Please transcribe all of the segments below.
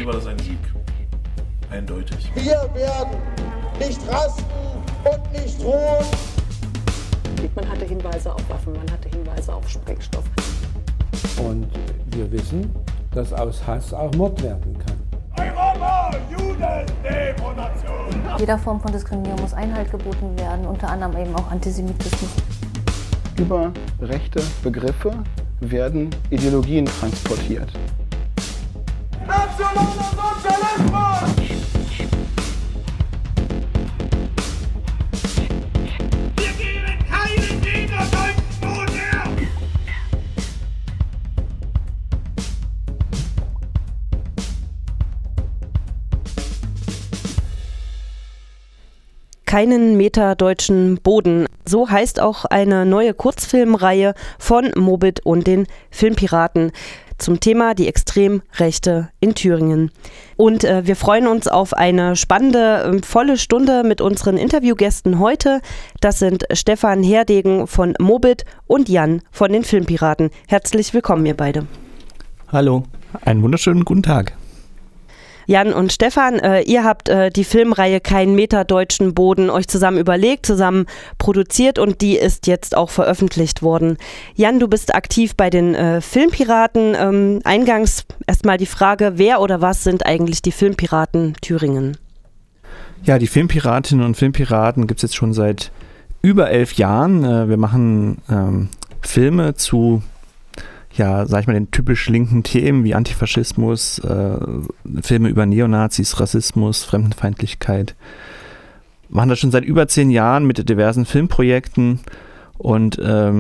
war das ein Sieg. Eindeutig. Wir werden nicht rasten und nicht ruhen. Man hatte Hinweise auf Waffen, man hatte Hinweise auf Sprengstoff. Und wir wissen, dass aus Hass auch Mord werden kann. Europa, Juden, Demonation. Jeder Form von Diskriminierung muss Einhalt geboten werden, unter anderem eben auch Antisemitismus. Über rechte Begriffe werden Ideologien transportiert. Nationaler Sozialismus! Wir geben keinen niederdeutschen Boden mehr! Keinen Meter deutschen Boden. So heißt auch eine neue Kurzfilmreihe von Mobit und den Filmpiraten zum Thema die Extremrechte in Thüringen. Und wir freuen uns auf eine spannende, volle Stunde mit unseren Interviewgästen heute. Das sind Stefan Herdegen von Mobit und Jan von den Filmpiraten. Herzlich willkommen, ihr beide. Hallo. Einen wunderschönen guten Tag. Jan und Stefan, ihr habt die Filmreihe Kein Meter deutschen Boden euch zusammen überlegt, zusammen produziert und die ist jetzt auch veröffentlicht worden. Jan, du bist aktiv bei den Filmpiraten. Eingangs erstmal die Frage, wer oder was sind eigentlich die Filmpiraten Thüringen? Ja, die Filmpiratinnen und Filmpiraten gibt es jetzt schon seit über 11 Jahren. Wir machen Filme zu sag ich mal, den typisch linken Themen wie Antifaschismus, Filme über Neonazis, Rassismus, Fremdenfeindlichkeit. Wir machen das schon seit über 10 Jahren mit diversen Filmprojekten und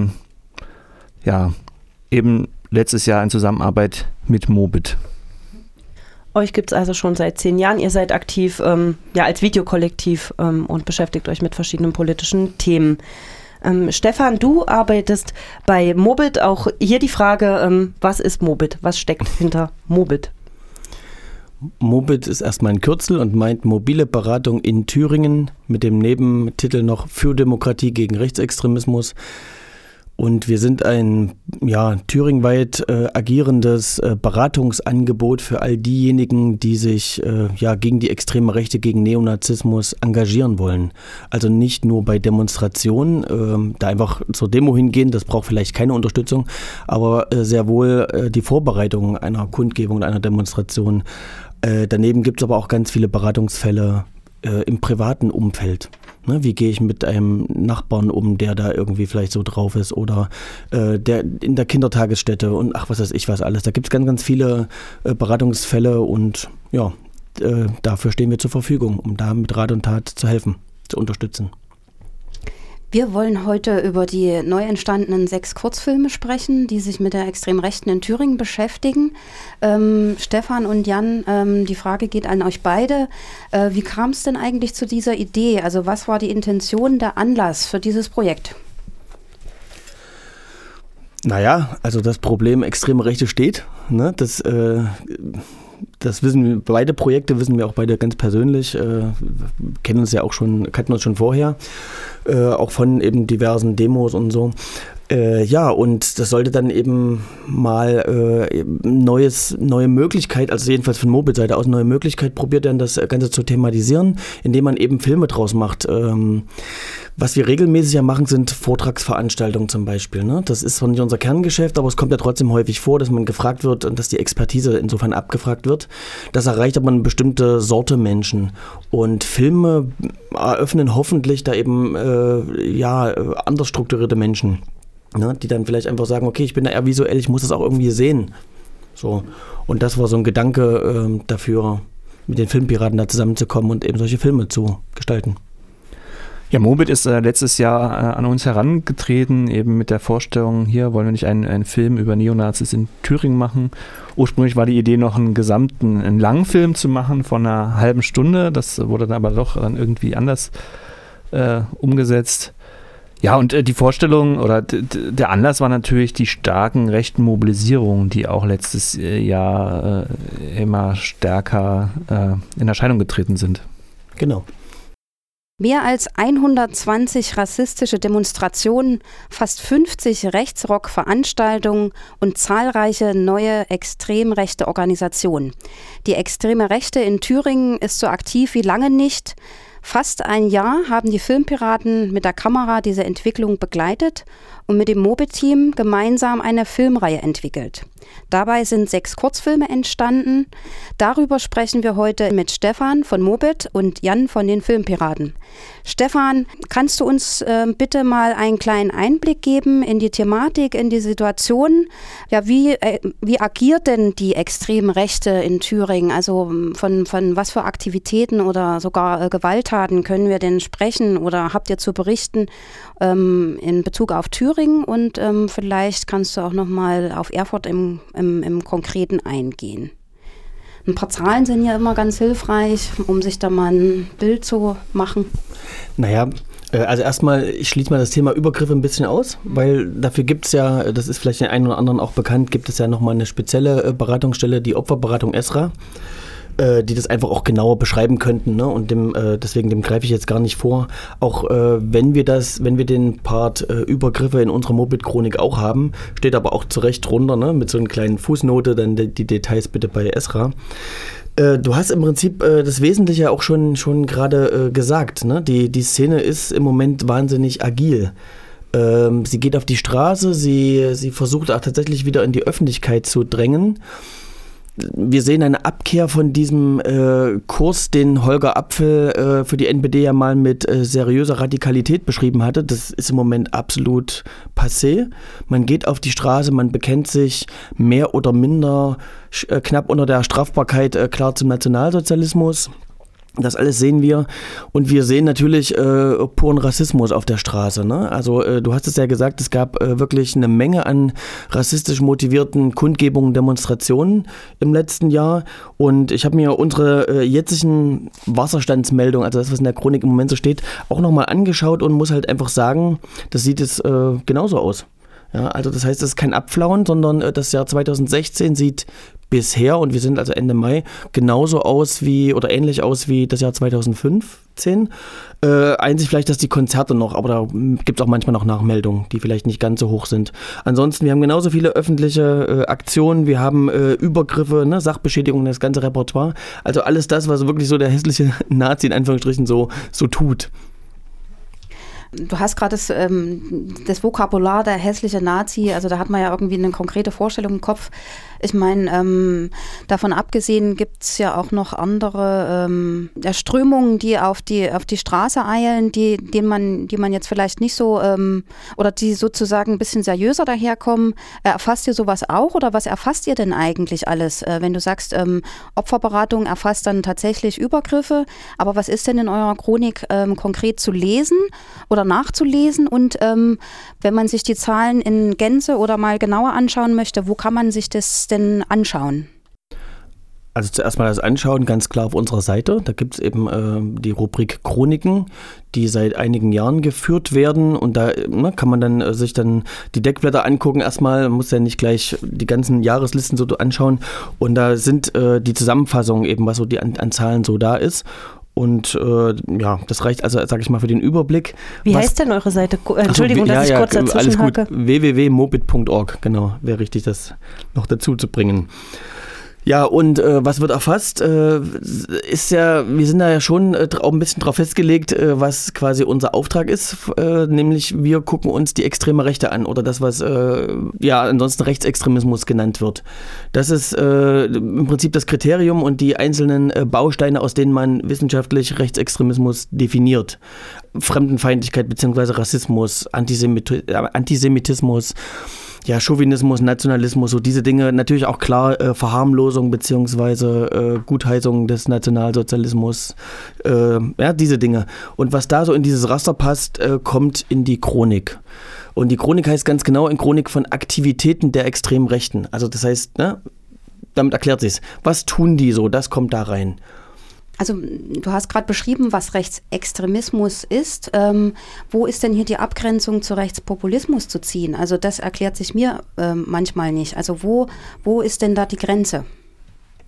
eben letztes Jahr in Zusammenarbeit mit Mobit. Euch gibt es also schon seit 10 Jahren. Ihr seid aktiv als Videokollektiv und beschäftigt euch mit verschiedenen politischen Themen. Stefan, du arbeitest bei Mobit. Auch hier die Frage, was ist Mobit? Was steckt hinter Mobit? Mobit ist erstmal ein Kürzel und meint mobile Beratung in Thüringen mit dem Nebentitel noch für Demokratie gegen Rechtsextremismus. Und wir sind ein thüringweit agierendes Beratungsangebot für all diejenigen, die sich gegen die extreme Rechte, gegen Neonazismus engagieren wollen. Also nicht nur bei Demonstrationen, da einfach zur Demo hingehen, das braucht vielleicht keine Unterstützung, aber sehr wohl die Vorbereitung einer Kundgebung, einer Demonstration. Daneben gibt es aber auch ganz viele Beratungsfälle im privaten Umfeld. Ne, wie gehe ich mit einem Nachbarn um, der da irgendwie vielleicht so drauf ist oder der in der Kindertagesstätte und was weiß ich was alles. Da gibt es ganz, ganz viele Beratungsfälle und dafür stehen wir zur Verfügung, um da mit Rat und Tat zu helfen, zu unterstützen. Wir wollen heute über die neu entstandenen 6 Kurzfilme sprechen, die sich mit der extremen Rechten in Thüringen beschäftigen. Stefan und Jan, die Frage geht an euch beide. Wie kam es denn eigentlich zu dieser Idee? Also was war die Intention, der Anlass für dieses Projekt? Naja, also das Problem extreme Rechte steht. Ne? Das wissen wir, beide Projekte wissen wir auch beide ganz persönlich, kannten uns schon vorher, auch von eben diversen Demos und so. Und das sollte dann eben mal neue Möglichkeit, also jedenfalls von Mobit-Seite aus neue Möglichkeit probiert dann das Ganze zu thematisieren, indem man eben Filme draus macht. Was wir regelmäßig ja machen, sind Vortragsveranstaltungen zum Beispiel. Ne? Das ist zwar nicht unser Kerngeschäft, aber es kommt ja trotzdem häufig vor, dass man gefragt wird und dass die Expertise insofern abgefragt wird. Das erreicht aber eine bestimmte Sorte Menschen. Und Filme eröffnen hoffentlich da eben anders strukturierte Menschen. Ne, die dann vielleicht einfach sagen, okay, ich bin da eher visuell, ich muss das auch irgendwie sehen. So. Und das war so ein Gedanke dafür, mit den Filmpiraten da zusammenzukommen und eben solche Filme zu gestalten. Ja, Mobit ist letztes Jahr an uns herangetreten, eben mit der Vorstellung, hier wollen wir nicht einen Film über Neonazis in Thüringen machen. Ursprünglich war die Idee noch einen Langfilm zu machen von einer halben Stunde. Das wurde dann aber doch dann irgendwie anders umgesetzt. Ja, und die Vorstellung oder der Anlass war natürlich die starken rechten Mobilisierungen, die auch letztes Jahr immer stärker in Erscheinung getreten sind. Genau. Mehr als 120 rassistische Demonstrationen, fast 50 Rechtsrock-Veranstaltungen und zahlreiche neue extrem rechte Organisationen. Die extreme Rechte in Thüringen ist so aktiv wie lange nicht. Fast ein Jahr haben die Filmpiraten mit der Kamera diese Entwicklung begleitet und mit dem Mobit-Team gemeinsam eine Filmreihe entwickelt. Dabei sind 6 Kurzfilme entstanden. Darüber sprechen wir heute mit Stefan von Mobit und Jan von den Filmpiraten. Stefan, kannst du uns bitte mal einen kleinen Einblick geben in die Thematik, in die Situation? Ja, wie agiert denn die extreme Rechte in Thüringen? Also von was für Aktivitäten oder sogar Gewalttaten können wir denn sprechen oder habt ihr zu berichten in Bezug auf Thüringen? Und vielleicht kannst du auch noch mal auf Erfurt im Konkreten eingehen. Ein paar Zahlen sind ja immer ganz hilfreich, um sich da mal ein Bild zu machen. Naja, also erstmal, ich schließe mal das Thema Übergriffe ein bisschen aus, weil dafür gibt es ja, das ist vielleicht den einen oder anderen auch bekannt, gibt es ja nochmal eine spezielle Beratungsstelle, die Opferberatung ESRA, die das einfach auch genauer beschreiben könnten, ne? Und deswegen dem greife ich jetzt gar nicht vor. Auch wenn wir den Part Übergriffe in unserer Mobit-Chronik auch haben, steht aber auch zu Recht drunter, ne? Mit so einer kleinen Fußnote, dann die Details bitte bei ESRA. Du hast im Prinzip das Wesentliche auch schon gerade gesagt, ne? Die Szene ist im Moment wahnsinnig agil. Sie geht auf die Straße, sie versucht auch tatsächlich wieder in die Öffentlichkeit zu drängen. Wir sehen eine Abkehr von diesem Kurs, den Holger Apfel für die NPD ja mal mit seriöser Radikalität beschrieben hatte. Das ist im Moment absolut passé. Man geht auf die Straße, man bekennt sich mehr oder minder knapp unter der Strafbarkeit klar zum Nationalsozialismus. Das alles sehen wir und wir sehen natürlich puren Rassismus auf der Straße. Ne? Also du hast es ja gesagt, es gab wirklich eine Menge an rassistisch motivierten Kundgebungen, Demonstrationen im letzten Jahr und ich habe mir unsere jetzigen Wasserstandsmeldungen, also das, was in der Chronik im Moment so steht, auch nochmal angeschaut und muss halt einfach sagen, das sieht es genauso aus. Ja, also das heißt, es ist kein Abflauen, sondern das Jahr 2016 sieht bisher, und wir sind also Ende Mai, genauso aus wie oder ähnlich aus wie das Jahr 2015. Einzig vielleicht, dass die Konzerte noch, aber da gibt es auch manchmal noch Nachmeldungen, die vielleicht nicht ganz so hoch sind. Ansonsten, wir haben genauso viele öffentliche Aktionen, wir haben Übergriffe, ne, Sachbeschädigungen, das ganze Repertoire. Also alles das, was wirklich so der hässliche Nazi in Anführungsstrichen so tut. Du hast gerade das Vokabular der hässliche Nazi, also da hat man ja irgendwie eine konkrete Vorstellung im Kopf. Ich meine, davon abgesehen gibt es ja auch noch andere Strömungen, die auf die Straße eilen, die man jetzt vielleicht nicht so, oder die sozusagen ein bisschen seriöser daherkommen. Erfasst ihr sowas auch oder was erfasst ihr denn eigentlich alles? Wenn du sagst, Opferberatung erfasst dann tatsächlich Übergriffe, aber was ist denn in eurer Chronik konkret zu lesen oder nachzulesen und wenn man sich die Zahlen in Gänze oder mal genauer anschauen möchte, wo kann man sich das denn anschauen? Also zuerst mal das Anschauen, ganz klar auf unserer Seite. Da gibt es eben die Rubrik Chroniken, die seit einigen Jahren geführt werden und da kann man dann sich dann die Deckblätter angucken. Erstmal muss ja nicht gleich die ganzen Jahreslisten so anschauen und da sind die Zusammenfassungen eben, was so die an Zahlen so da ist. Und ja, das reicht also, sag ich mal, für den Überblick. Wie heißt denn eure Seite? Entschuldigung, dass ich kurz dazwischen hake. www.mobit.org, genau, wäre richtig, das noch dazu zu bringen. Ja, und was wird erfasst? Ist ja, wir sind da ja schon auch ein bisschen drauf festgelegt, was quasi unser Auftrag ist, nämlich wir gucken uns die extreme Rechte an oder das, was ja ansonsten Rechtsextremismus genannt wird. Das ist im Prinzip das Kriterium und die einzelnen Bausteine, aus denen man wissenschaftlich Rechtsextremismus definiert. Fremdenfeindlichkeit bzw. Rassismus, Antisemitismus, ja, Chauvinismus, Nationalismus, so diese Dinge, natürlich auch klar Verharmlosung beziehungsweise Gutheißung des Nationalsozialismus, ja, diese Dinge. Und was da so in dieses Raster passt, kommt in die Chronik. Und die Chronik heißt ganz genau in Chronik von Aktivitäten der extremen Rechten. Also das heißt, ne, damit erklärt sich's. Was tun die so? Das kommt da rein. Also du hast gerade beschrieben, was Rechtsextremismus ist. Wo ist denn hier die Abgrenzung zu Rechtspopulismus zu ziehen? Also das erklärt sich mir manchmal nicht. Also wo ist denn da die Grenze?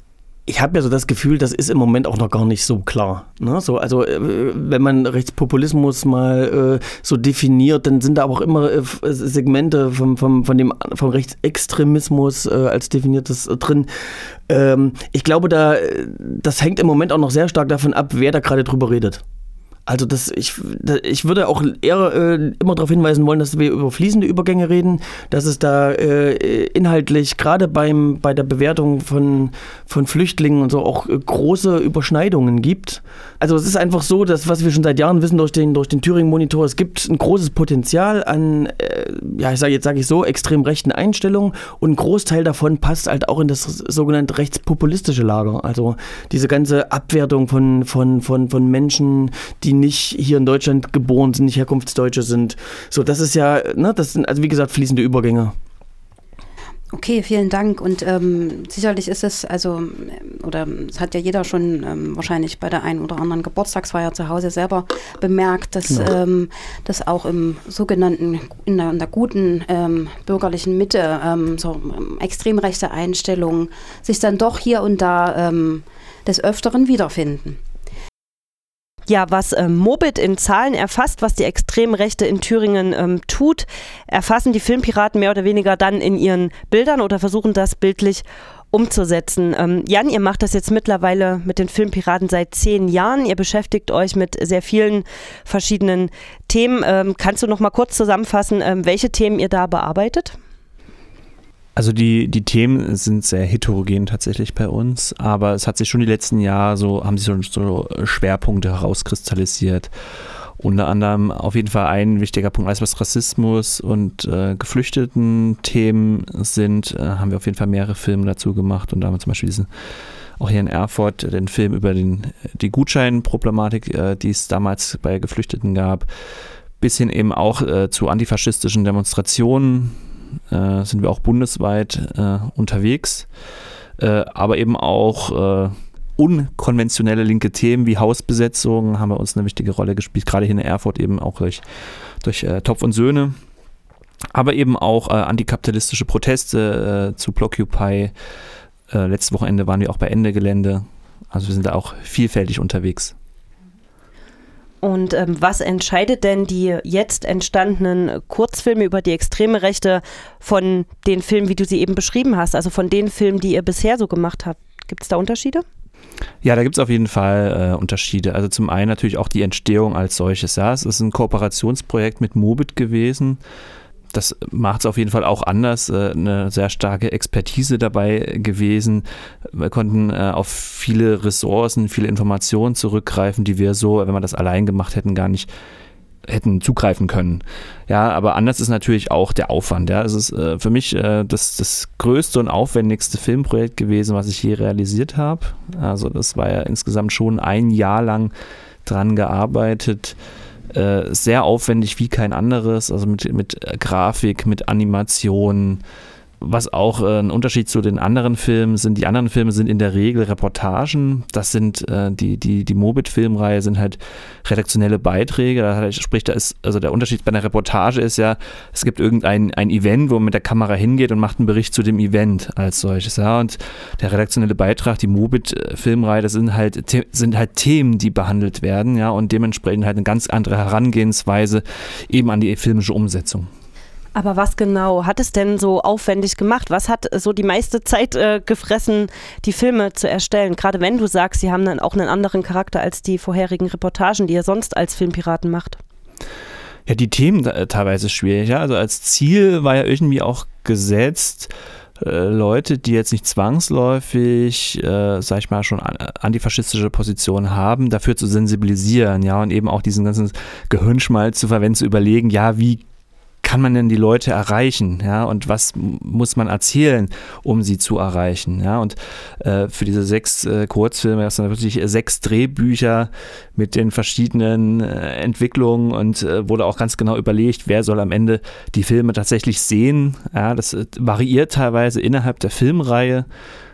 ich habe ja so das Gefühl, das ist im Moment auch noch gar nicht so klar. Ne? So, also wenn man Rechtspopulismus mal so definiert, dann sind da aber auch immer Segmente vom Rechtsextremismus als definiertes drin. Ich glaube, das hängt im Moment auch noch sehr stark davon ab, wer da gerade drüber redet. Also ich würde auch eher immer darauf hinweisen wollen, dass wir über fließende Übergänge reden, dass es da inhaltlich gerade bei der Bewertung von Flüchtlingen und so auch große Überschneidungen gibt. Also es ist einfach so, dass was wir schon seit Jahren wissen durch den Thüringen-Monitor, es gibt ein großes Potenzial an, sage ich so, extrem rechten Einstellungen und ein Großteil davon passt halt auch in das sogenannte rechtspopulistische Lager. Also diese ganze Abwertung von Menschen, die nicht hier in Deutschland geboren sind, nicht Herkunftsdeutsche sind. So, das ist ja, ne, das sind also wie gesagt fließende Übergänge. Okay, vielen Dank. Und sicherlich ist es, oder es hat ja jeder schon wahrscheinlich bei der einen oder anderen Geburtstagsfeier zu Hause selber bemerkt, dass das auch im sogenannten, in der guten bürgerlichen Mitte extrem rechte Einstellungen sich dann doch hier und da des Öfteren wiederfinden. Ja, was Mobit in Zahlen erfasst, was die Extremrechte in Thüringen tut, erfassen die Filmpiraten mehr oder weniger dann in ihren Bildern oder versuchen das bildlich umzusetzen. Jan, ihr macht das jetzt mittlerweile mit den Filmpiraten seit 10 Jahren. Ihr beschäftigt euch mit sehr vielen verschiedenen Themen. Kannst du noch mal kurz zusammenfassen, welche Themen ihr da bearbeitet? Also die Themen sind sehr heterogen tatsächlich bei uns, aber es hat sich schon die letzten Jahre haben sich so Schwerpunkte herauskristallisiert. Unter anderem auf jeden Fall ein wichtiger Punkt, alles was Rassismus und Geflüchteten-Themen sind, haben wir auf jeden Fall mehrere Filme dazu gemacht und da haben wir zum Beispiel auch hier in Erfurt den Film über die Gutscheinproblematik, die es damals bei Geflüchteten gab, bis hin eben auch zu antifaschistischen Demonstrationen. Sind wir auch bundesweit unterwegs, aber eben auch unkonventionelle linke Themen wie Hausbesetzung haben bei uns eine wichtige Rolle gespielt, gerade hier in Erfurt eben auch durch Topf und Söhne, aber eben auch antikapitalistische Proteste zu Blockupy. Letztes Wochenende waren wir auch bei Ende Gelände, also wir sind da auch vielfältig unterwegs. Und was entscheidet denn die jetzt entstandenen Kurzfilme über die extreme Rechte von den Filmen, wie du sie eben beschrieben hast, also von den Filmen, die ihr bisher so gemacht habt? Gibt es da Unterschiede? Ja, da gibt es auf jeden Fall Unterschiede. Also zum einen natürlich auch die Entstehung als solches. Ja, es ist ein Kooperationsprojekt mit Mobit gewesen. Das macht es auf jeden Fall auch anders, eine sehr starke Expertise dabei gewesen. Wir konnten auf viele Ressourcen, viele Informationen zurückgreifen, die wir so, wenn wir das allein gemacht hätten, gar nicht hätten zugreifen können. Ja, aber anders ist natürlich auch der Aufwand. Ja, es ist für mich das größte und aufwendigste Filmprojekt gewesen, was ich je realisiert habe. Also das war ja insgesamt schon 1 Jahr lang dran gearbeitet. Sehr aufwendig wie kein anderes, also mit Grafik, mit Animation. Was auch ein Unterschied zu den anderen Filmen sind, die anderen Filme sind in der Regel Reportagen. Das sind die Mobit-Filmreihe sind halt redaktionelle Beiträge. Sprich, also der Unterschied bei einer Reportage ist ja, es gibt ein Event, wo man mit der Kamera hingeht und macht einen Bericht zu dem Event als solches. Ja. Und der redaktionelle Beitrag, die Mobit-Filmreihe, das sind halt Themen, die behandelt werden, ja, und dementsprechend halt eine ganz andere Herangehensweise eben an die filmische Umsetzung. Aber was genau hat es denn so aufwendig gemacht? Was hat so die meiste Zeit gefressen, die Filme zu erstellen? Gerade wenn du sagst, sie haben dann auch einen anderen Charakter als die vorherigen Reportagen, die ihr sonst als Filmpiraten macht. Ja, die Themen teilweise schwierig. Ja? Also als Ziel war ja irgendwie auch gesetzt, Leute, die jetzt nicht zwangsläufig, sag ich mal, schon antifaschistische Positionen haben, dafür zu sensibilisieren, ja, und eben auch diesen ganzen Gehirnschmalz zu verwenden, zu überlegen, ja, wie kann man denn die Leute erreichen, ja, und was muss man erzählen, um sie zu erreichen, ja, und für diese 6 Kurzfilme, das sind wirklich 6 Drehbücher mit den verschiedenen Entwicklungen und wurde auch ganz genau überlegt, wer soll am Ende die Filme tatsächlich sehen, ja, das variiert teilweise innerhalb der Filmreihe,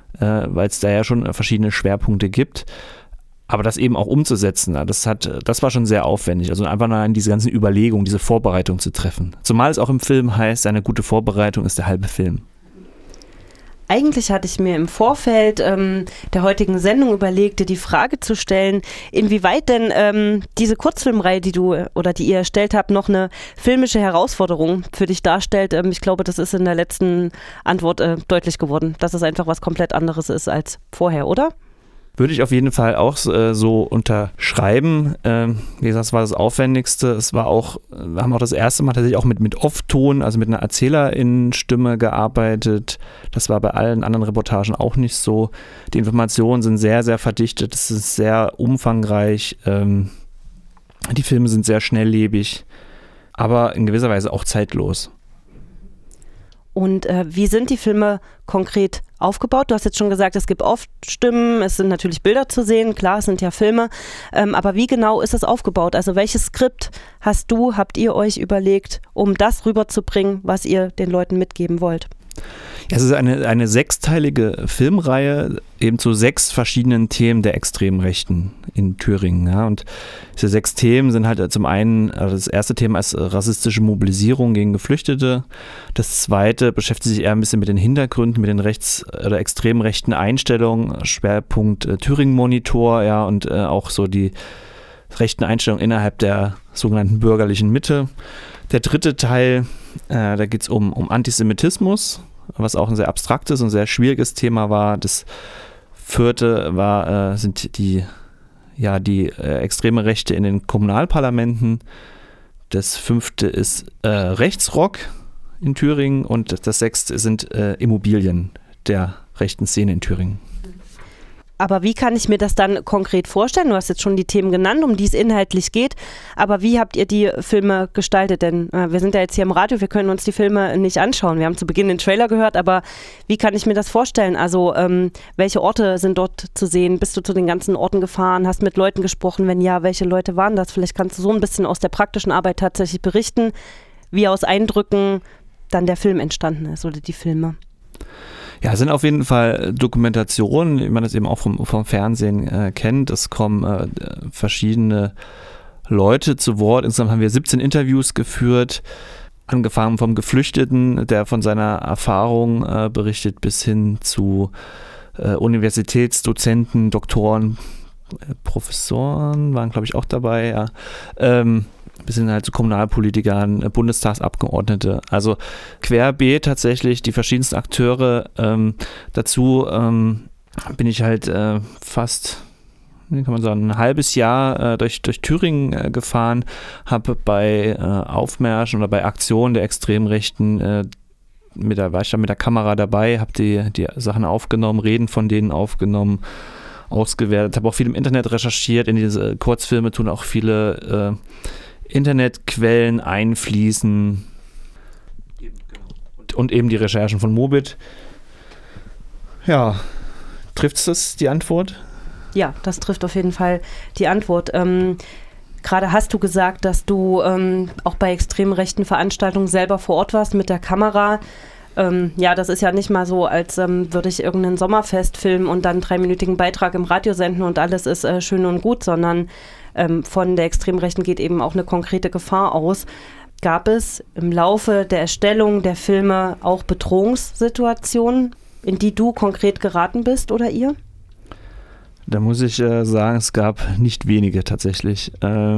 weil es da ja schon verschiedene Schwerpunkte gibt. Aber das eben auch umzusetzen, das war schon sehr aufwendig. Also einfach nur an diese ganzen Überlegungen, diese Vorbereitung zu treffen. Zumal es auch im Film heißt, eine gute Vorbereitung ist der halbe Film. Eigentlich hatte ich mir im Vorfeld der heutigen Sendung überlegt, dir die Frage zu stellen, inwieweit denn diese Kurzfilmreihe, die ihr erstellt habt, noch eine filmische Herausforderung für dich darstellt. Ich glaube, das ist in der letzten Antwort deutlich geworden, dass es einfach was komplett anderes ist als vorher, oder? Würde ich auf jeden Fall auch so unterschreiben. Wie gesagt, es war das Aufwendigste. Wir haben auch das erste Mal tatsächlich auch mit Off-Ton, also mit einer Erzählerinnenstimme gearbeitet. Das war bei allen anderen Reportagen auch nicht so. Die Informationen sind sehr, sehr verdichtet. Es ist sehr umfangreich. Die Filme sind sehr schnelllebig, aber in gewisser Weise auch zeitlos. Und wie sind die Filme konkret aufgebaut? Du hast jetzt schon gesagt, es gibt oft Stimmen, es sind natürlich Bilder zu sehen, klar, es sind ja Filme, aber wie genau ist es aufgebaut? Also welches Skript habt ihr euch überlegt, um das rüberzubringen, was ihr den Leuten mitgeben wollt? Ja, es ist eine sechsteilige Filmreihe, eben zu 6 verschiedenen Themen der extremen Rechten in Thüringen. Ja. Und diese 6 Themen sind halt zum einen, also das erste Thema ist rassistische Mobilisierung gegen Geflüchtete. Das zweite beschäftigt sich eher ein bisschen mit den Hintergründen, mit den oder extrem rechten Einstellungen, Schwerpunkt Thüringen-Monitor, ja, und auch so die rechten Einstellungen innerhalb der sogenannten bürgerlichen Mitte. Der dritte Teil, da geht es um Antisemitismus, was auch ein sehr abstraktes und sehr schwieriges Thema war. Das vierte sind die extreme Rechte in den Kommunalparlamenten. Das 5. ist Rechtsrock in Thüringen und das 6. sind Immobilien der rechten Szene in Thüringen. Aber wie kann ich mir das dann konkret vorstellen? Du hast jetzt schon die Themen genannt, um die es inhaltlich geht. Aber wie habt ihr die Filme gestaltet? Denn wir sind ja jetzt hier im Radio, wir können uns die Filme nicht anschauen. Wir haben zu Beginn den Trailer gehört, aber wie kann ich mir das vorstellen? Also welche Orte sind dort zu sehen? Bist du zu den ganzen Orten gefahren? Hast mit Leuten gesprochen? Wenn ja, welche Leute waren das? Vielleicht kannst du so ein bisschen aus der praktischen Arbeit tatsächlich berichten, wie aus Eindrücken dann der Film entstanden ist oder die Filme. Ja, es sind auf jeden Fall Dokumentationen, wie man das eben auch vom Fernsehen kennt. Es kommen verschiedene Leute zu Wort. Insgesamt haben wir 17 Interviews geführt, angefangen vom Geflüchteten, der von seiner Erfahrung berichtet, bis hin zu Universitätsdozenten, Doktoren, Professoren waren, glaube ich, auch dabei, ja. Bis hin halt zu Kommunalpolitikern, Bundestagsabgeordnete, also querbeet tatsächlich die verschiedensten Akteure. Dazu bin ich halt fast, wie kann man sagen, ein halbes Jahr durch Thüringen gefahren, habe bei Aufmärschen oder bei Aktionen der extremen Rechten war ich dann mit der Kamera dabei, habe die Sachen aufgenommen, Reden von denen aufgenommen, ausgewertet, habe auch viel im Internet recherchiert. In diese Kurzfilme tun auch viele Internetquellen einfließen und eben die Recherchen von Mobit. Ja, trifft es die Antwort? Ja, das trifft auf jeden Fall die Antwort. Gerade hast du gesagt, dass du auch bei extrem rechten Veranstaltungen selber vor Ort warst mit der Kamera. Ja, das ist ja nicht mal so, als würde ich irgendein Sommerfest filmen und dann 3-minütigen Beitrag im Radio senden und alles ist schön und gut, sondern von der Extremrechten geht eben auch eine konkrete Gefahr aus. Gab es im Laufe der Erstellung der Filme auch Bedrohungssituationen, in die du konkret geraten bist oder ihr? Da muss ich sagen, es gab nicht wenige tatsächlich.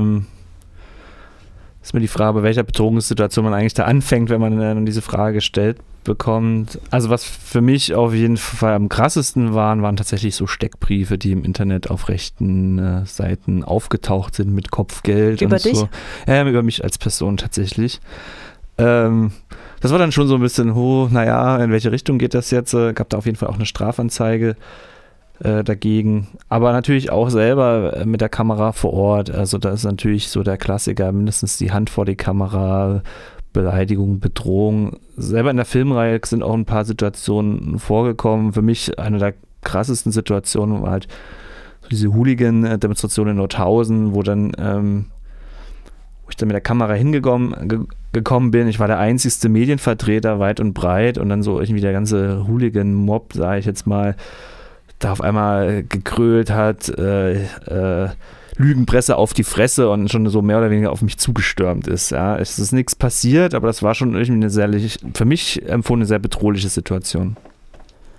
Ist mir die Frage, bei welcher Bedrohungssituation man eigentlich da anfängt, wenn man diese Frage gestellt bekommt. Also was für mich auf jeden Fall am krassesten waren tatsächlich so Steckbriefe, die im Internet auf rechten Seiten aufgetaucht sind mit Kopfgeld. Über und dich? So. Ja, über mich als Person tatsächlich. Das war dann schon so ein bisschen, naja, in welche Richtung geht das jetzt? Gab da auf jeden Fall auch eine Strafanzeige dagegen. Aber natürlich auch selber mit der Kamera vor Ort. Also da ist natürlich so der Klassiker, mindestens die Hand vor die Kamera, Beleidigung, Bedrohung. Selber in der Filmreihe sind auch ein paar Situationen vorgekommen. Für mich eine der krassesten Situationen war halt diese Hooligan-Demonstration in Nordhausen, wo ich dann mit der Kamera hingekommen bin. Ich war der einzigste Medienvertreter weit und breit und dann so irgendwie der ganze Hooligan-Mob, sage ich jetzt mal, da auf einmal gegrölt hat, Lügenpresse auf die Fresse und schon so mehr oder weniger auf mich zugestürmt ist. Ja. Es ist nichts passiert, aber das war schon irgendwie eine sehr, für mich empfunden, eine sehr bedrohliche Situation.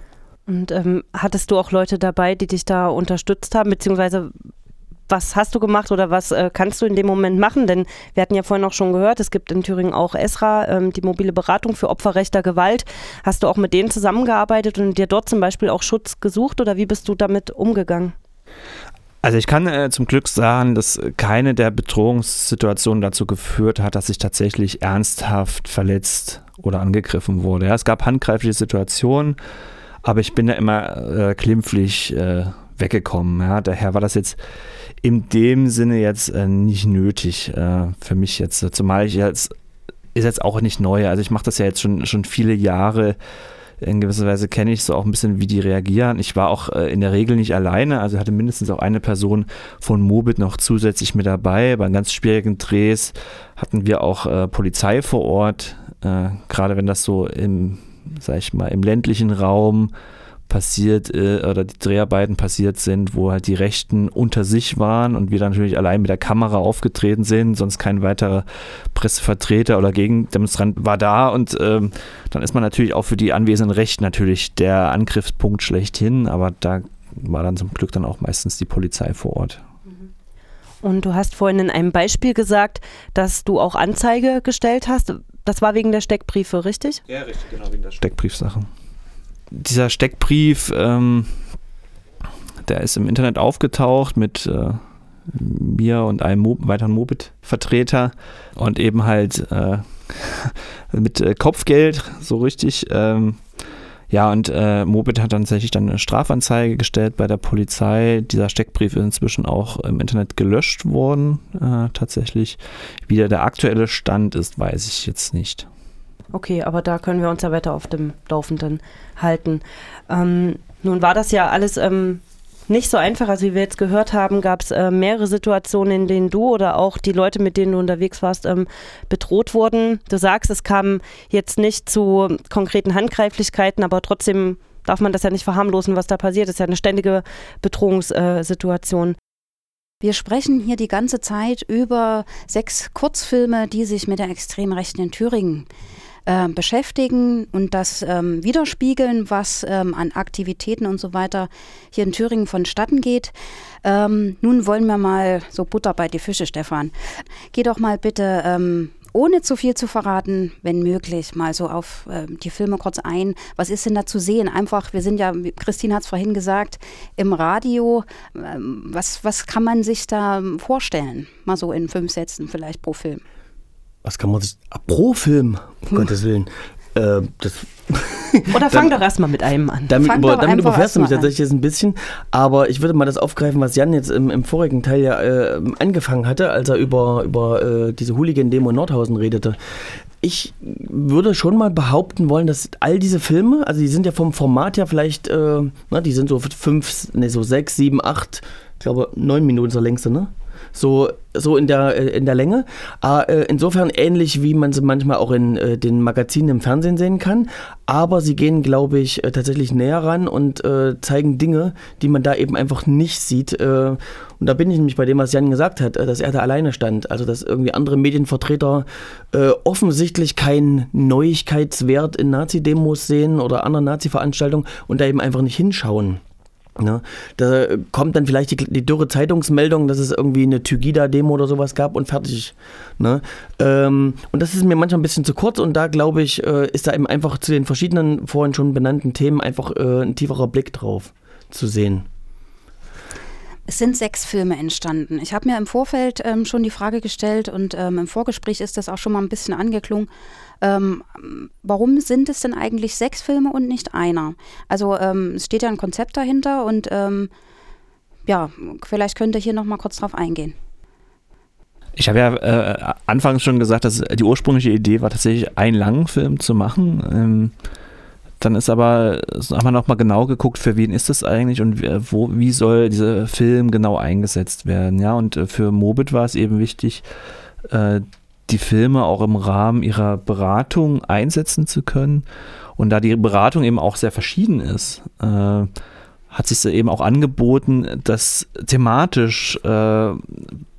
Und hattest du auch Leute dabei, die dich da unterstützt haben, beziehungsweise was hast du gemacht oder was kannst du in dem Moment machen? Denn wir hatten ja vorhin auch schon gehört, es gibt in Thüringen auch ESRA, die mobile Beratung für Opfer rechter Gewalt. Hast du auch mit denen zusammengearbeitet und dir dort zum Beispiel auch Schutz gesucht oder wie bist du damit umgegangen? Also ich kann zum Glück sagen, dass keine der Bedrohungssituationen dazu geführt hat, dass ich tatsächlich ernsthaft verletzt oder angegriffen wurde. Ja, es gab handgreifliche Situationen, aber ich bin da immer glimpflich weggekommen. Ja. Daher war das jetzt in dem Sinne jetzt nicht nötig für mich jetzt, zumal ich jetzt, ist jetzt auch nicht neu, also ich mache das ja jetzt schon viele Jahre. In gewisser Weise kenne ich so auch ein bisschen, wie die reagieren. Ich war auch in der Regel nicht alleine, also hatte mindestens auch eine Person von Mobit noch zusätzlich mit dabei. Bei ganz schwierigen Drehs hatten wir auch Polizei vor Ort, gerade wenn das so im ländlichen Raum passiert oder die Dreharbeiten passiert sind, wo halt die Rechten unter sich waren und wir dann natürlich allein mit der Kamera aufgetreten sind, sonst kein weiterer Pressevertreter oder Gegendemonstrant war da und dann ist man natürlich auch für die anwesenden Rechten natürlich der Angriffspunkt schlechthin, aber da war dann zum Glück dann auch meistens die Polizei vor Ort. Und du hast vorhin in einem Beispiel gesagt, dass du auch Anzeige gestellt hast. Das war wegen der Steckbriefe, richtig? Ja, richtig, genau, wegen der Steckbriefsache. Dieser Steckbrief, der ist im Internet aufgetaucht mit mir und einem weiteren Mobit-Vertreter und eben halt mit Kopfgeld, so richtig. Ja, und Mobit hat dann tatsächlich eine Strafanzeige gestellt bei der Polizei. Dieser Steckbrief ist inzwischen auch im Internet gelöscht worden, tatsächlich. Wie der aktuelle Stand ist, weiß ich jetzt nicht. Okay, aber da können wir uns ja weiter auf dem Laufenden halten. Nun war das ja alles nicht so einfach, also wie wir jetzt gehört haben, gab es mehrere Situationen, in denen du oder auch die Leute, mit denen du unterwegs warst, bedroht wurden. Du sagst, es kam jetzt nicht zu konkreten Handgreiflichkeiten, aber trotzdem darf man das ja nicht verharmlosen, was da passiert. Das ist ja eine ständige Bedrohungssituation. Wir sprechen hier die ganze Zeit über 6 Kurzfilme, die sich mit der Extremrechten in Thüringen beschäftigen und das widerspiegeln, was an Aktivitäten und so weiter hier in Thüringen vonstatten geht. Nun wollen wir mal so Butter bei die Fische, Stefan. Geh doch mal bitte, ohne zu viel zu verraten, wenn möglich, mal so auf die Filme kurz ein. Was ist denn da zu sehen? Einfach, wir sind ja, Christine hat es vorhin gesagt, im Radio. Was kann man sich da vorstellen? Mal so in 5 Sätzen vielleicht pro Film. Was kann man sich... Pro Film, um Gottes Willen. Oder fang doch erstmal mit einem an. Damit überfährst du mich tatsächlich jetzt ein bisschen. Aber ich würde mal das aufgreifen, was Jan jetzt im vorigen Teil ja angefangen hatte, als er über diese Hooligan-Demo in Nordhausen redete. Ich würde schon mal behaupten wollen, dass all diese Filme, also die sind ja vom Format her vielleicht, die sind so 6, 7, 8, ich glaube 9 Minuten ist der längste, ne? So in der Länge. Insofern ähnlich, wie man sie manchmal auch in den Magazinen im Fernsehen sehen kann. Aber sie gehen, glaube ich, tatsächlich näher ran und zeigen Dinge, die man da eben einfach nicht sieht. Und da bin ich nämlich bei dem, was Jan gesagt hat, dass er da alleine stand. Also, dass irgendwie andere Medienvertreter offensichtlich keinen Neuigkeitswert in Nazi-Demos sehen oder anderen Nazi-Veranstaltungen und da eben einfach nicht hinschauen. Ne? Da kommt dann vielleicht die dürre Zeitungsmeldung, dass es irgendwie eine Tygida-Demo oder sowas gab und fertig. Ne? Und das ist mir manchmal ein bisschen zu kurz und da glaube ich, ist da eben einfach zu den verschiedenen vorhin schon benannten Themen einfach ein tieferer Blick drauf zu sehen. Es sind 6 Filme entstanden. Ich habe mir im Vorfeld schon die Frage gestellt und im Vorgespräch ist das auch schon mal ein bisschen angeklungen. Warum sind es denn eigentlich 6 Filme und nicht einer? Also es steht ja ein Konzept dahinter und vielleicht könnt ihr hier noch mal kurz drauf eingehen. Ich habe ja anfangs schon gesagt, dass die ursprüngliche Idee war tatsächlich einen langen Film zu machen. Dann haben wir noch mal genau geguckt, für wen ist das eigentlich und wie soll dieser Film genau eingesetzt werden. Ja, und für Mobit war es eben wichtig, die Filme auch im Rahmen ihrer Beratung einsetzen zu können. Und da die Beratung eben auch sehr verschieden ist, hat sich eben auch angeboten, das thematisch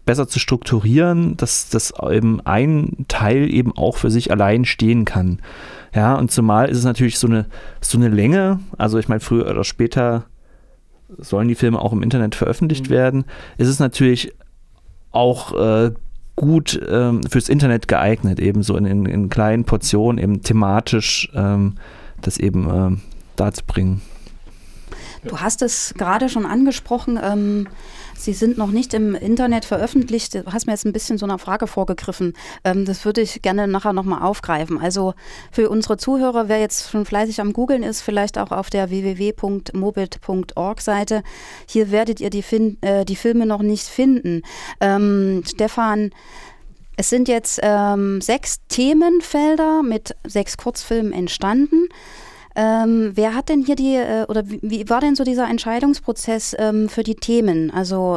besser zu strukturieren, dass eben ein Teil eben auch für sich allein stehen kann. Ja, und zumal ist es natürlich so eine Länge, also ich meine, früher oder später sollen die Filme auch im Internet veröffentlicht werden, ist es natürlich auch gut fürs Internet geeignet, eben so in kleinen Portionen, eben thematisch das eben darzubringen. Du hast es gerade schon angesprochen, sie sind noch nicht im Internet veröffentlicht. Du hast mir jetzt ein bisschen so einer Frage vorgegriffen. Das würde ich gerne nachher nochmal aufgreifen. Also für unsere Zuhörer, wer jetzt schon fleißig am Googeln ist, vielleicht auch auf der www.mobit.org Seite, hier werdet ihr die Filme noch nicht finden. Stefan, es sind jetzt 6 Themenfelder mit 6 Kurzfilmen entstanden. Wer hat denn hier oder wie war denn so dieser Entscheidungsprozess für die Themen? Also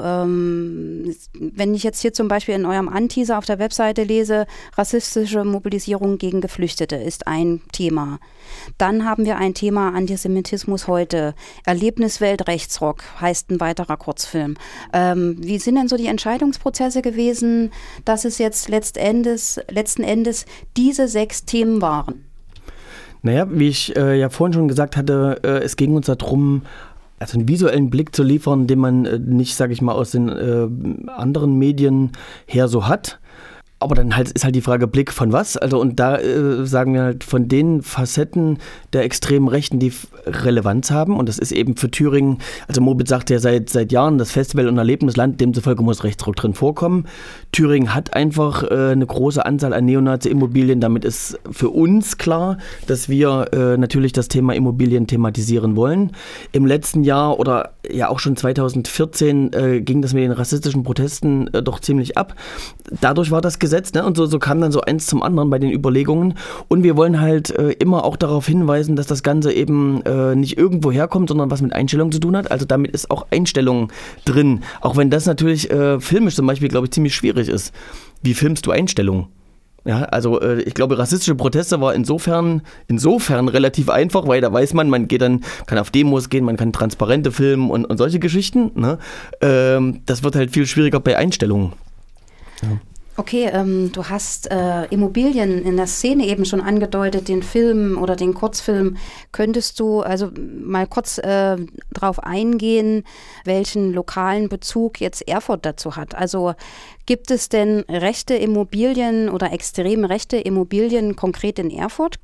wenn ich jetzt hier zum Beispiel in eurem Anteaser auf der Webseite lese, rassistische Mobilisierung gegen Geflüchtete ist ein Thema. Dann haben wir ein Thema Antisemitismus heute. Erlebniswelt Rechtsrock heißt ein weiterer Kurzfilm. Wie sind denn so die Entscheidungsprozesse gewesen, dass es jetzt letzten Endes diese 6 Themen waren? Naja, wie ich ja vorhin schon gesagt hatte, es ging uns darum, also einen visuellen Blick zu liefern, den man nicht, sage ich mal, aus den anderen Medien her so hat. Aber dann ist halt die Frage, Blick von was? Also und da sagen wir halt von den Facetten der extremen Rechten, die Relevanz haben. Und das ist eben für Thüringen, also Mobit sagt ja seit Jahren, das Festival- und Erlebnisland, demzufolge muss Rechtsruck drin vorkommen. Thüringen hat einfach eine große Anzahl an Neonazi-Immobilien. Damit ist für uns klar, dass wir natürlich das Thema Immobilien thematisieren wollen. Im letzten Jahr oder ja auch schon 2014 ging das mit den rassistischen Protesten doch ziemlich ab. Dadurch war das Gesetz, ne? Und so kam dann so eins zum anderen bei den Überlegungen. Und wir wollen halt immer auch darauf hinweisen, dass das Ganze eben nicht irgendwo herkommt, sondern was mit Einstellung zu tun hat. Also damit ist auch Einstellung drin. Auch wenn das natürlich filmisch zum Beispiel, glaube ich, ziemlich schwierig ist. Wie filmst du Einstellung? Ja, also ich glaube, rassistische Proteste war insofern relativ einfach, weil da weiß man kann auf Demos gehen, man kann Transparente filmen und solche Geschichten. Ne? Das wird halt viel schwieriger bei Einstellungen. Ja. Okay, du hast Immobilien in der Szene eben schon angedeutet, den Film oder den Kurzfilm. Könntest du also mal kurz drauf eingehen, welchen lokalen Bezug jetzt Erfurt dazu hat? Also gibt es denn rechte Immobilien oder extrem rechte Immobilien konkret in Erfurt?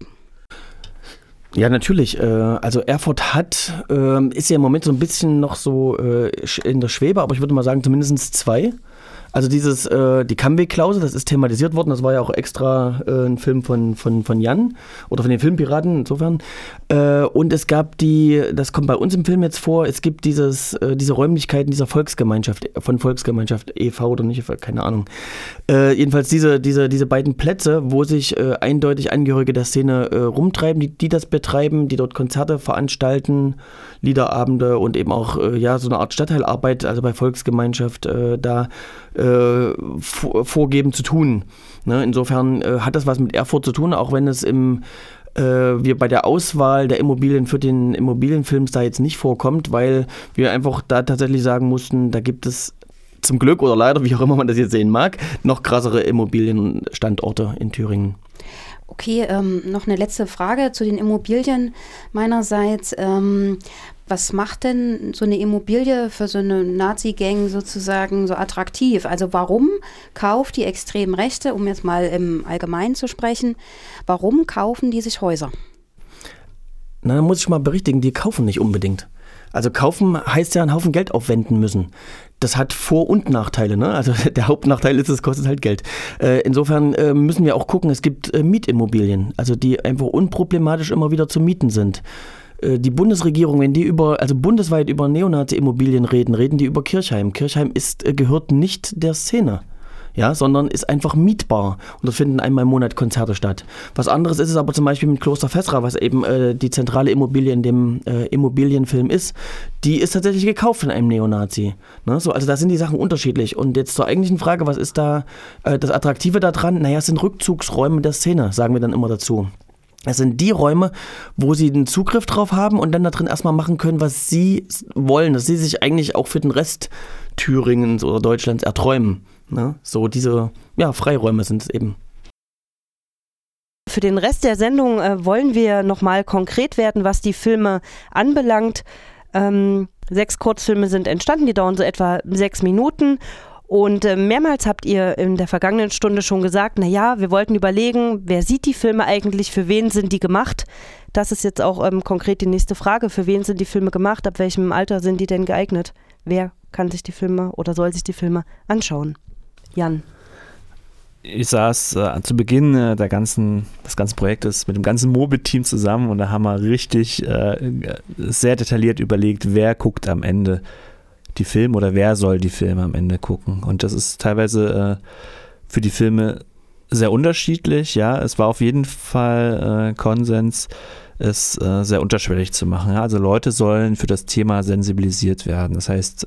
Ja, natürlich. Also Erfurt ist ja im Moment so ein bisschen noch so in der Schwebe, aber ich würde mal sagen zumindest 2. Also die Kammweg-Klausel, das ist thematisiert worden, das war ja auch extra ein Film von Jan oder von den Filmpiraten insofern. Und es gab das kommt bei uns im Film jetzt vor, es gibt diese Räumlichkeiten dieser Volksgemeinschaft e.V. oder nicht, keine Ahnung. Jedenfalls diese beiden Plätze, wo sich eindeutig Angehörige der Szene rumtreiben, die das betreiben, die dort Konzerte veranstalten, Liederabende und eben auch so eine Art Stadtteilarbeit, also bei Volksgemeinschaft vorgeben zu tun. Ne? Insofern hat das was mit Erfurt zu tun, auch wenn es wir bei der Auswahl der Immobilien für den Immobilienfilms da jetzt nicht vorkommt, weil wir einfach da tatsächlich sagen mussten, da gibt es zum Glück oder leider, wie auch immer man das jetzt sehen mag, noch krassere Immobilienstandorte in Thüringen. Okay, noch eine letzte Frage zu den Immobilien meinerseits. Was macht denn so eine Immobilie für so eine Nazi-Gang sozusagen so attraktiv? Also warum kauft die extrem Rechte, um jetzt mal im Allgemeinen zu sprechen, warum kaufen die sich Häuser? Na, da muss ich mal berichtigen, die kaufen nicht unbedingt. Also kaufen heißt ja einen Haufen Geld aufwenden müssen. Das hat Vor- und Nachteile, ne? Also der Hauptnachteil ist, es kostet halt Geld. Insofern müssen wir auch gucken, es gibt Mietimmobilien, also die einfach unproblematisch immer wieder zu mieten sind. Die Bundesregierung, wenn die bundesweit über Neonazi-Immobilien reden die über Kirchheim. Kirchheim gehört nicht der Szene. Ja, sondern ist einfach mietbar und da finden einmal im Monat Konzerte statt. Was anderes ist es aber zum Beispiel mit Kloster Fessra, was eben die zentrale Immobilie in dem Immobilienfilm ist, die ist tatsächlich gekauft von einem Neonazi. Ne? So, also da sind die Sachen unterschiedlich. Und jetzt zur eigentlichen Frage, was ist da das Attraktive daran? Naja, es sind Rückzugsräume der Szene, sagen wir dann immer dazu. Es sind die Räume, wo sie den Zugriff drauf haben und dann da drin erstmal machen können, was sie wollen, dass sie sich eigentlich auch für den Rest Thüringens oder Deutschlands erträumen. Ne? So diese Freiräume sind es eben. Für den Rest der Sendung wollen wir nochmal konkret werden, was die Filme anbelangt. 6 Kurzfilme sind entstanden, die dauern so etwa 6 Minuten. Und mehrmals habt ihr in der vergangenen Stunde schon gesagt, wir wollten überlegen, wer sieht die Filme eigentlich, für wen sind die gemacht? Das ist jetzt auch konkret die nächste Frage. Für wen sind die Filme gemacht? Ab welchem Alter sind die denn geeignet? Wer kann sich die Filme oder soll sich die Filme anschauen? Jan. Ich saß zu Beginn des ganzen Projektes mit dem ganzen Mobit-Team zusammen und da haben wir richtig sehr detailliert überlegt, wer guckt am Ende die Filme oder wer soll die Filme am Ende gucken. Und das ist teilweise für die Filme sehr unterschiedlich. Ja, es war auf jeden Fall Konsens, es sehr unterschwellig zu machen. Ja? Also Leute sollen für das Thema sensibilisiert werden. Das heißt,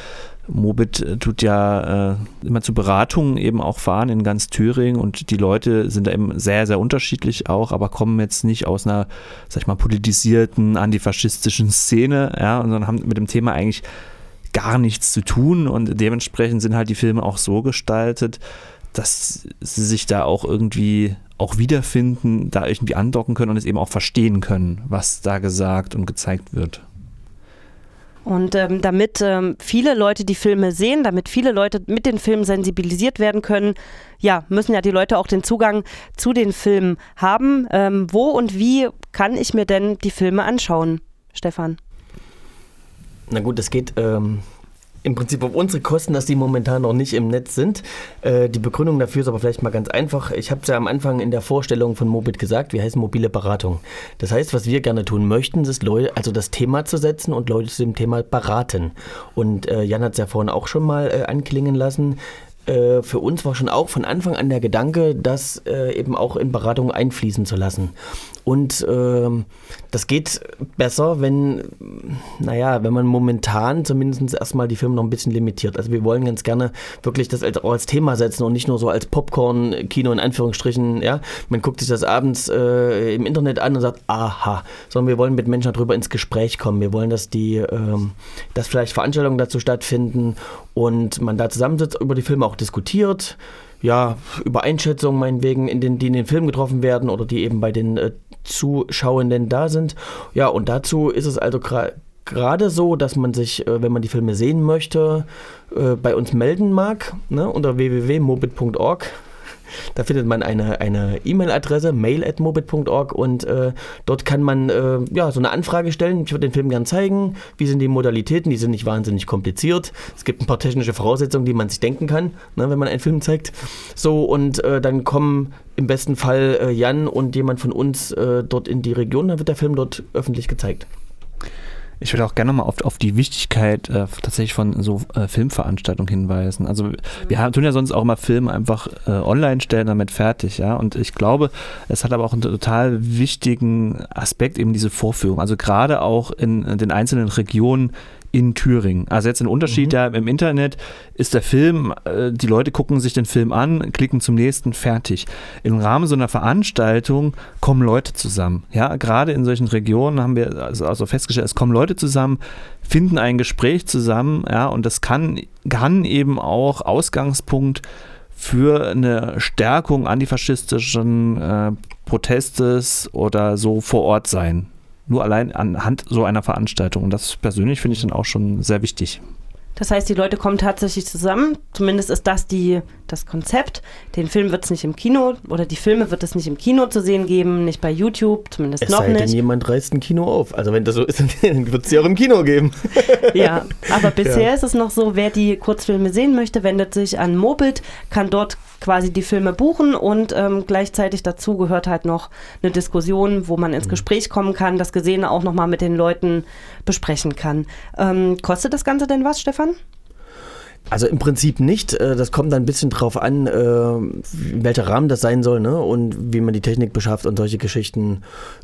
Mobit tut ja immer zu Beratungen eben auch fahren in ganz Thüringen und die Leute sind da eben sehr, sehr unterschiedlich auch, aber kommen jetzt nicht aus einer, sag ich mal, politisierten, antifaschistischen Szene, ja, sondern haben mit dem Thema eigentlich gar nichts zu tun und dementsprechend sind halt die Filme auch so gestaltet, dass sie sich da auch irgendwie auch wiederfinden, da irgendwie andocken können und es eben auch verstehen können, was da gesagt und gezeigt wird. Und damit viele Leute die Filme sehen, damit viele Leute mit den Filmen sensibilisiert werden können, müssen ja die Leute auch den Zugang zu den Filmen haben. Wo und wie kann ich mir denn die Filme anschauen, Stefan? Na gut, es geht im Prinzip auf unsere Kosten, dass die momentan noch nicht im Netz sind. Die Begründung dafür ist aber vielleicht mal ganz einfach. Ich habe es ja am Anfang in der Vorstellung von Mobit gesagt, wir heißen mobile Beratung. Das heißt, was wir gerne tun möchten, ist das Thema zu setzen und Leute zu dem Thema beraten. Und Jan hat es ja vorhin auch schon mal anklingen lassen. Für uns war schon auch von Anfang an der Gedanke, das eben auch in Beratungen einfließen zu lassen. Und das geht besser, wenn man momentan zumindest erstmal die Filme noch ein bisschen limitiert. Also wir wollen ganz gerne wirklich das als Thema setzen und nicht nur so als Popcorn-Kino in Anführungsstrichen. Ja? Man guckt sich das abends im Internet an und sagt, aha, sondern wir wollen mit Menschen darüber ins Gespräch kommen. Wir wollen, dass vielleicht Veranstaltungen dazu stattfinden und man da zusammensitzt, über die Filme auch diskutiert. Ja, über Einschätzungen meinetwegen, die in den Film getroffen werden oder die eben bei den Zuschauenden da sind. Ja, und dazu ist es also gerade so, dass man sich, wenn man die Filme sehen möchte, bei uns melden mag, ne, unter www.mobit.org. Da findet man eine E-Mail-Adresse, mail@mobit.org und dort kann man so eine Anfrage stellen. Ich würde den Film gerne zeigen. Wie sind die Modalitäten? Die sind nicht wahnsinnig kompliziert. Es gibt ein paar technische Voraussetzungen, die man sich denken kann, ne, wenn man einen Film zeigt. So, und dann kommen im besten Fall Jan und jemand von uns dort in die Region. Dann wird der Film dort öffentlich gezeigt. Ich würde auch gerne nochmal auf die Wichtigkeit tatsächlich von so Filmveranstaltungen hinweisen. Also wir tun ja sonst auch immer Filme einfach online stellen, damit fertig, ja. Und ich glaube, es hat aber auch einen total wichtigen Aspekt, eben diese Vorführung. Also gerade auch in den einzelnen Regionen in Thüringen. Also jetzt ein Unterschied, ja, im Internet ist der Film, die Leute gucken sich den Film an, klicken zum nächsten, fertig. Im Rahmen so einer Veranstaltung kommen Leute zusammen. Ja, gerade in solchen Regionen haben wir also festgestellt, es kommen Leute zusammen, finden ein Gespräch zusammen, ja, und das kann eben auch Ausgangspunkt für eine Stärkung antifaschistischen Protestes oder so vor Ort sein. Nur allein anhand so einer Veranstaltung. Und das persönlich finde ich dann auch schon sehr wichtig. Das heißt, die Leute kommen tatsächlich zusammen. Zumindest ist das das Konzept. Den Film wird es nicht im Kino oder die Filme wird es nicht im Kino zu sehen geben, nicht bei YouTube, zumindest noch nicht. Es sei denn, jemand reißt ein Kino auf. Also wenn das so ist, dann wird es ja auch im Kino geben. Ja, aber bisher ist es noch so, wer die Kurzfilme sehen möchte, wendet sich an Mobit, kann dort quasi die Filme buchen und gleichzeitig dazu gehört halt noch eine Diskussion, wo man ins Gespräch kommen kann, das Gesehene auch nochmal mit den Leuten besprechen kann. Kostet das Ganze denn was, Stefan? Also im Prinzip nicht. Das kommt dann ein bisschen drauf an, welcher Rahmen das sein soll, ne? Und wie man die Technik beschafft und solche Geschichten.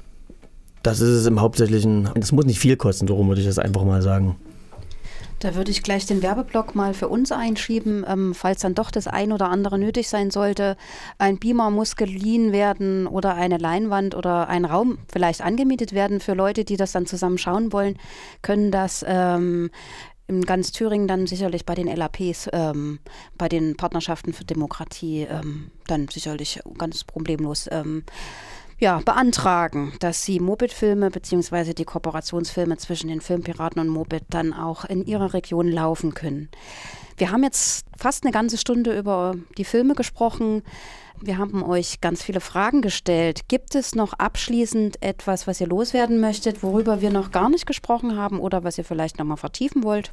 Das ist es im Hauptsächlichen. Das muss nicht viel kosten, so rum würde ich das einfach mal sagen. Da würde ich gleich den Werbeblock mal für uns einschieben, falls dann doch das ein oder andere nötig sein sollte. Ein Beamer muss geliehen werden oder eine Leinwand oder ein Raum vielleicht angemietet werden für Leute, die das dann zusammen schauen wollen, können das in ganz Thüringen dann sicherlich bei den LAPs, bei den Partnerschaften für Demokratie dann sicherlich ganz problemlos beantragen, dass sie Mobit-Filme bzw. die Kooperationsfilme zwischen den Filmpiraten und Mobit dann auch in ihrer Region laufen können. Wir haben jetzt fast eine ganze Stunde über die Filme gesprochen. Wir haben euch ganz viele Fragen gestellt. Gibt es noch abschließend etwas, was ihr loswerden möchtet, worüber wir noch gar nicht gesprochen haben oder was ihr vielleicht nochmal vertiefen wollt?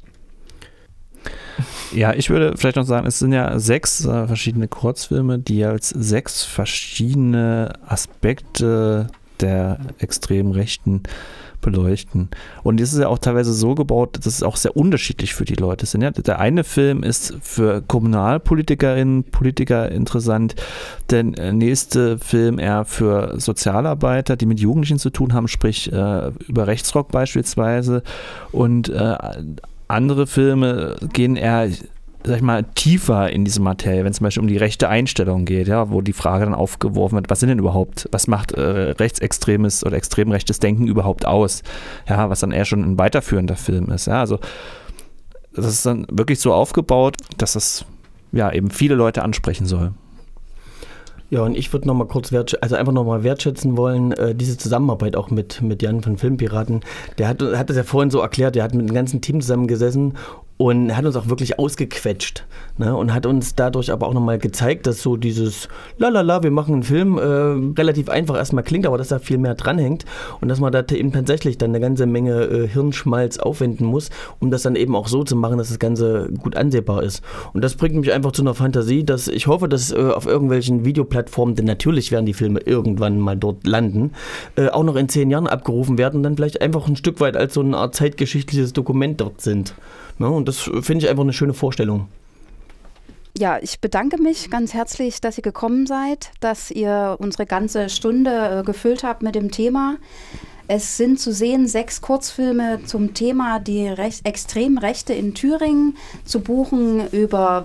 Ja, ich würde vielleicht noch sagen, es sind ja 6 verschiedene Kurzfilme, die als 6 verschiedene Aspekte der extremen Rechten beleuchten. Und es ist ja auch teilweise so gebaut, dass es auch sehr unterschiedlich für die Leute sind. Ja? Der eine Film ist für Kommunalpolitikerinnen, Politiker interessant, der nächste Film eher für Sozialarbeiter, die mit Jugendlichen zu tun haben, sprich über Rechtsrock beispielsweise. Und andere Filme gehen eher, sag ich mal, tiefer in diese Materie, wenn es zum Beispiel um die rechte Einstellung geht, ja, wo die Frage dann aufgeworfen wird, was sind denn überhaupt, was macht rechtsextremes oder extrem rechtes Denken überhaupt aus? Ja, was dann eher schon ein weiterführender Film ist. Ja, also das ist dann wirklich so aufgebaut, dass es ja eben viele Leute ansprechen soll. Ja, und ich würde nochmal kurz wertschätzen wollen, diese Zusammenarbeit auch mit Jan von Filmpiraten. Der hat das ja vorhin so erklärt, der hat mit dem ganzen Team zusammengesessen und hat uns auch wirklich ausgequetscht, ne? Und hat uns dadurch aber auch nochmal gezeigt, dass so dieses Lalala, wir machen einen Film, relativ einfach erstmal klingt, aber dass da viel mehr dranhängt und dass man da eben tatsächlich dann eine ganze Menge Hirnschmalz aufwenden muss, um das dann eben auch so zu machen, dass das Ganze gut ansehbar ist. Und das bringt mich einfach zu einer Fantasie, dass ich hoffe, dass auf irgendwelchen Videoplattformen, denn natürlich werden die Filme irgendwann mal dort landen, auch noch in 10 Jahren abgerufen werden und dann vielleicht einfach ein Stück weit als so eine Art zeitgeschichtliches Dokument dort sind. Ja, und das finde ich einfach eine schöne Vorstellung. Ja, ich bedanke mich ganz herzlich, dass ihr gekommen seid, dass ihr unsere ganze Stunde gefüllt habt mit dem Thema. Es sind zu sehen 6 Kurzfilme zum Thema die Extremrechte in Thüringen, zu buchen über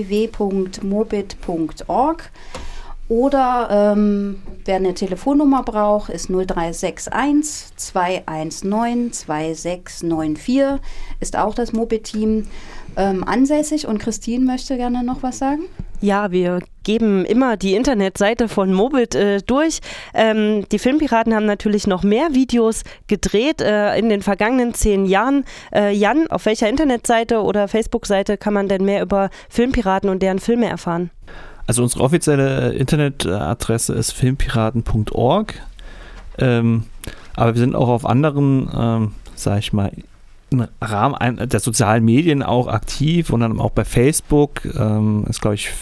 www.mobit.org. Oder wer eine Telefonnummer braucht, ist 0361 219 2694, ist auch das Mobit-Team ansässig. Und Christine möchte gerne noch was sagen. Ja, wir geben immer die Internetseite von Mobit durch. Die Filmpiraten haben natürlich noch mehr Videos gedreht in den vergangenen 10 Jahren. Jan, auf welcher Internetseite oder Facebook-Seite kann man denn mehr über Filmpiraten und deren Filme erfahren? Also unsere offizielle Internetadresse ist filmpiraten.org, aber wir sind auch auf anderen, sag ich mal, im Rahmen der sozialen Medien auch aktiv und dann auch bei Facebook, ist glaube ich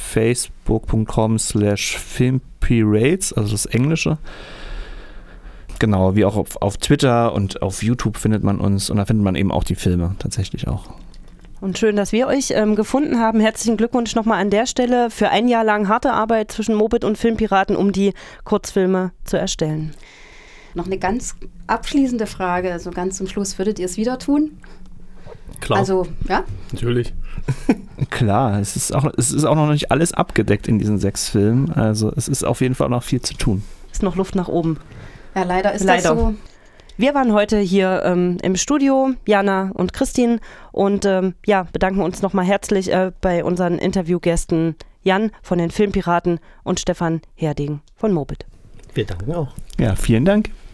facebook.com/filmpirates, also das Englische. Genau, wie auch auf Twitter und auf YouTube findet man uns und da findet man eben auch die Filme tatsächlich auch. Und schön, dass wir euch gefunden haben. Herzlichen Glückwunsch nochmal an der Stelle für 1 Jahr lang harte Arbeit zwischen Mobit und Filmpiraten, um die Kurzfilme zu erstellen. Noch eine ganz abschließende Frage, also ganz zum Schluss, würdet ihr es wieder tun? Klar. Also, ja? Natürlich. Klar, es ist auch noch nicht alles abgedeckt in diesen 6 Filmen, also es ist auf jeden Fall noch viel zu tun. Ist noch Luft nach oben. Ja, leider ist das so. Wir waren heute hier im Studio, Jana und Christine, und bedanken uns nochmal herzlich bei unseren Interviewgästen Jan von den Filmpiraten und Stefan Herding von Mobit. Wir danken auch. Ja, vielen Dank.